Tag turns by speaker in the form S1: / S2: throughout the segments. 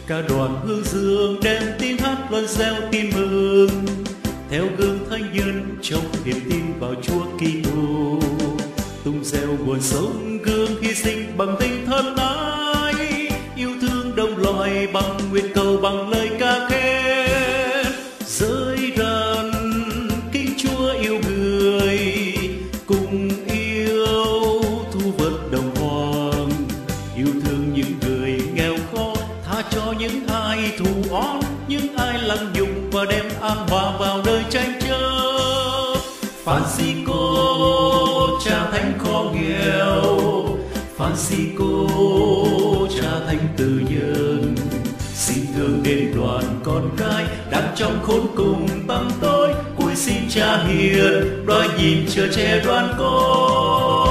S1: Cả đoàn hương dương đem tin hát loan reo tin mừng, theo gương thánh nhân trong niềm tin vào Chúa Kitô, tung reo nguồn sống gương hy sinh bằng tình thân ái, yêu thương đồng loài bằng nguyện cầu bằng lời ca khen, giới răn kính Chúa yêu người, cùng yêu thu vật đồng hoàng, yêu thương những người nghèo khó, tha cho những ai thù oán, những ai lăng nhục và đem an hòa vào đời tranh chấp. Francisco cha thánh khó nghèo, Francisco cha thánh từ nhân, xin thương đến đoàn con cái đang trong khốn cùng tăm tối, cúi xin cha hiền đói nhìn chờ che đoàn con.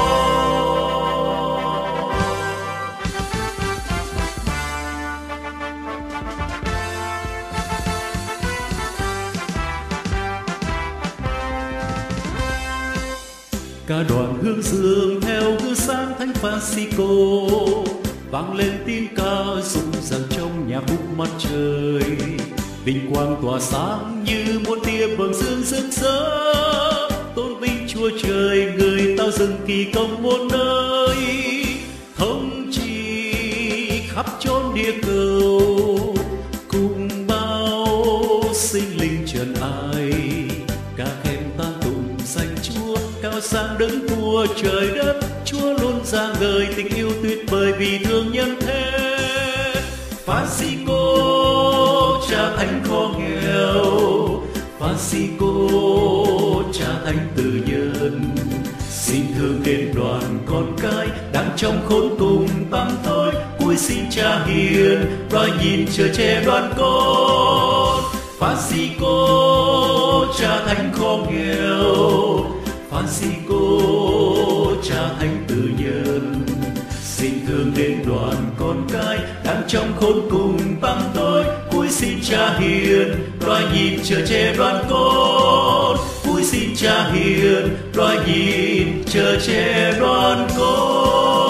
S1: Cả đoàn hương dương theo gương sáng thánh Francisco, vang lên tiếng ca rung rợn trong nhà khúc mặt trời, vinh quang tỏa sáng như muôn tia vầng dương rực rỡ, tôn vinh Chúa Trời người tạo dựng kỳ công muôn nơi, thống trị khắp chốn địa cầu, cùng bao sinh linh trần ai, ca khen ta tụng danh Chúa cao sang đứng vua trời đất. Chúa luôn ra ngời tình yêu tuyệt vời vì thương nhân thế. Francisco cha thánh khó nghèo, Francisco cha thánh từ nhân, xin thương đến đoàn con cái đang trong khốn cùng tăm tối, cúi xin cha hiền đói nhìn chờ che đoàn con. Francisco cha thánh khó nghèo, Francisco cha thánh từ nhân, xin thương đến đoàn con cái đang trong khốn cùng tăm tối, cúi xin cha hiền đói nhìn chờ che đoàn con, cúi xin cha hiền đói nhìn chờ che đoàn con.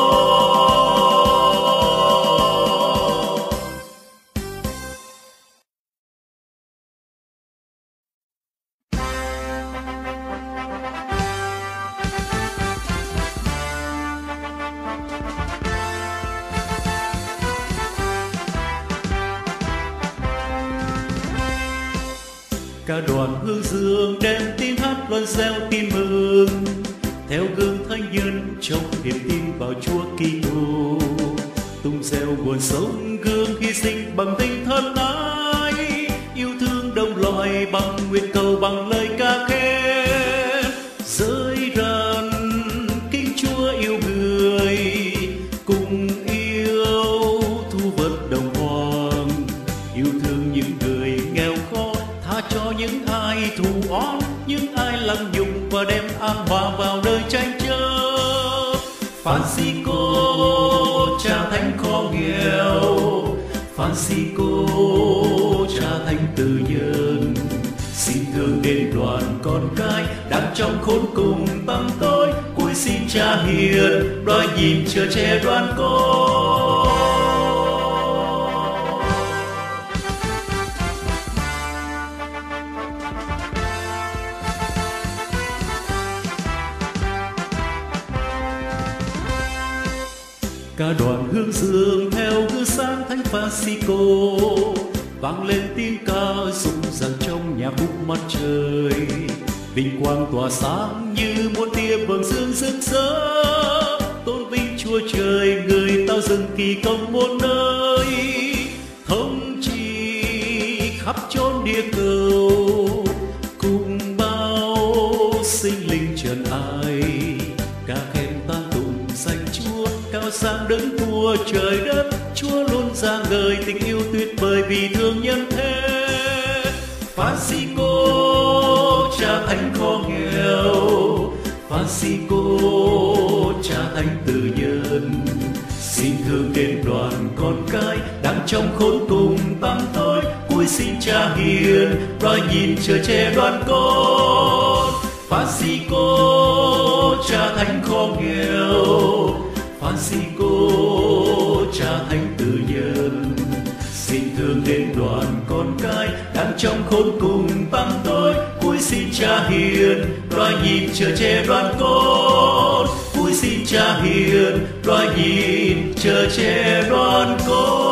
S1: Cả đoàn hương dương đem tin hát loan reo tin mừng, theo gương thánh nhân trong niềm tin vào Chúa Kitô, tung reo nguồn sống gương hy sinh bằng tình thân ái, yêu thương đồng loài bằng nguyện cầu bằng lời ca khen, giới răn kính Chúa yêu người, cùng yêu thu vật đồng hoàng, yêu thương những người nghèo khó, tha cho những ai thù oán, những ai lăng nhục và đem an hòa vào đời tranh chấp. Francisco cha thánh khó nghèo, Francisco cha thánh từ nhân, xin thương đến đoàn con cái đang trong khốn cùng tăm tối, cúi xin cha hiền đói nhìn chờ che đoàn con. Cả đoàn hương dương theo gương sáng thánh Francisco, vang lên tiếng ca rung rợn trong nhà khúc mặt trời, vinh quang tỏa sáng như muôn tia vầng dương rực rỡ, tôn vinh Chúa Trời người tạo dựng kỳ công muôn nơi, thống trị khắp chốn địa cầu, cùng bao sinh linh trần ai, ca khen ta tụng danh Chúa cao sang đứng vua trời đất. Chúa luôn ra ngời tình yêu tuyệt vời vì thương nhân thế. Francisco cha thánh khó nghèo, Francisco cha thánh từ nhân, xin thương đến đoàn con cái đang trong khốn cùng tăm tối, cúi xin cha hiền đói nhìn chờ che đoàn con. Francisco cha thánh khó nghèo, Francisco cha thánh từ nhân, xin thương trong khốn cùng tăm tối. Cúi xin Cha hiền, loài nhìn chờ che đoan cốt. Cúi xin Cha hiền, loài nhìn chờ che đoan cốt.